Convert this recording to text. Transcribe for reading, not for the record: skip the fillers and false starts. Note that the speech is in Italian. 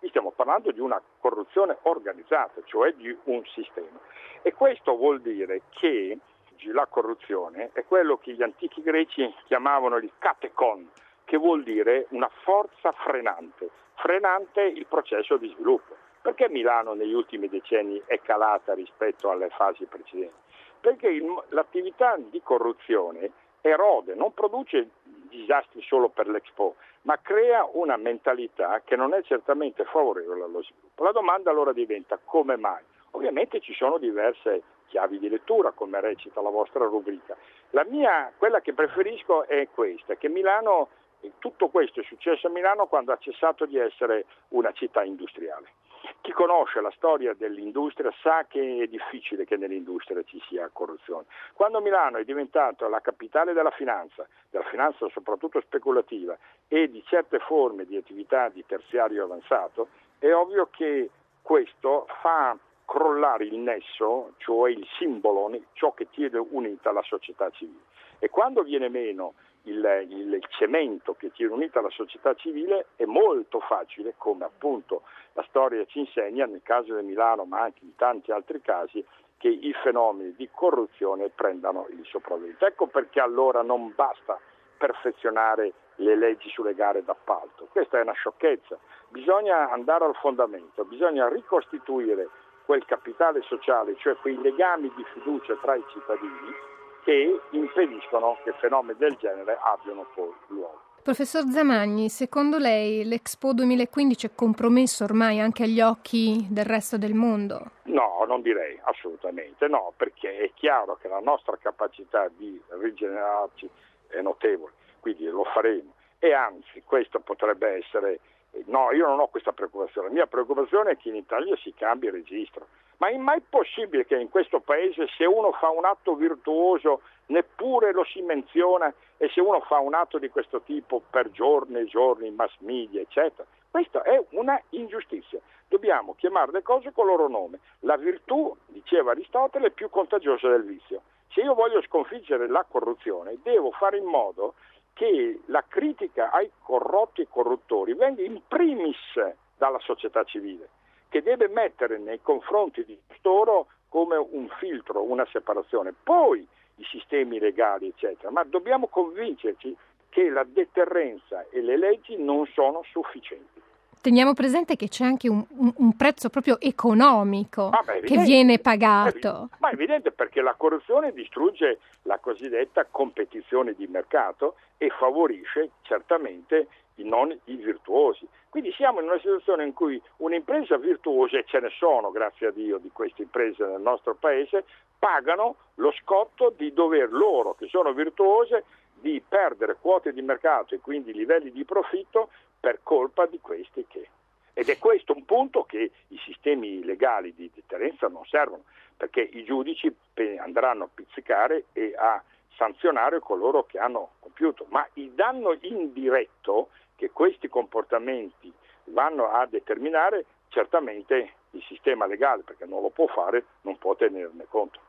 Qui stiamo parlando di una corruzione organizzata, cioè di un sistema. E questo vuol dire che la corruzione è quello che gli antichi greci chiamavano il katekon, che vuol dire una forza frenante il processo di sviluppo. Perché Milano negli ultimi decenni è calata rispetto alle fasi precedenti? Perché l'attività di corruzione erode, non produce disastri solo per l'Expo, ma crea una mentalità che non è certamente favorevole allo sviluppo. La domanda allora diventa: come mai? Ovviamente ci sono diverse chiavi di lettura, come recita la vostra rubrica. Quella che preferisco è questa, che Milano, tutto questo è successo a Milano quando ha cessato di essere una città industriale. Chi conosce la storia dell'industria sa che è difficile che nell'industria ci sia corruzione. Quando Milano è diventata la capitale della finanza soprattutto speculativa, e di certe forme di attività di terziario avanzato, è ovvio che questo fa crollare il nesso, cioè il simbolo, ciò che tiene unita la società civile. E quando viene meno il cemento che tiene unita la società civile, è molto facile, come appunto la storia ci insegna, nel caso di Milano ma anche in tanti altri casi, che i fenomeni di corruzione prendano il sopravvento. Ecco perché allora non basta perfezionare le leggi sulle gare d'appalto. Questa è una sciocchezza. Bisogna andare al fondamento, bisogna ricostituire quel capitale sociale, cioè quei legami di fiducia tra i cittadini che impediscono che fenomeni del genere abbiano poi luogo. Professor Zamagni, secondo lei l'Expo 2015 è compromesso ormai anche agli occhi del resto del mondo? No, non direi, assolutamente no, perché è chiaro che la nostra capacità di rigenerarci è notevole, quindi lo faremo. E anzi, questo potrebbe essere... No, io non ho questa preoccupazione. La mia preoccupazione è che in Italia si cambi il registro. Ma è mai possibile che in questo paese, se uno fa un atto virtuoso, neppure lo si menziona, e se uno fa un atto di questo tipo per giorni e giorni, mass media, eccetera? Questa è una ingiustizia. Dobbiamo chiamare le cose con il loro nome. La virtù, diceva Aristotele, è più contagiosa del vizio. Se io voglio sconfiggere la corruzione, devo fare in modo che la critica ai corrotti e corruttori venga in primis dalla società civile, che deve mettere nei confronti di costoro come un filtro, una separazione, poi i sistemi legali eccetera, ma dobbiamo convincerci che la deterrenza e le leggi non sono sufficienti. Teniamo presente che c'è anche un prezzo proprio economico che viene pagato. Ma è evidente, perché la corruzione distrugge la cosiddetta competizione di mercato e favorisce certamente i virtuosi. Quindi siamo in una situazione in cui un'impresa virtuosa, e ce ne sono, grazie a Dio, di queste imprese nel nostro paese, pagano lo scotto di dover loro, che sono virtuose, di perdere quote di mercato e quindi livelli di profitto per colpa di questi che... Ed è questo un punto che i sistemi legali di deterrenza non servono, perché i giudici andranno a pizzicare e a sanzionare coloro che hanno compiuto, ma il danno indiretto che questi comportamenti vanno a determinare, certamente il sistema legale, perché non lo può fare, non può tenerne conto.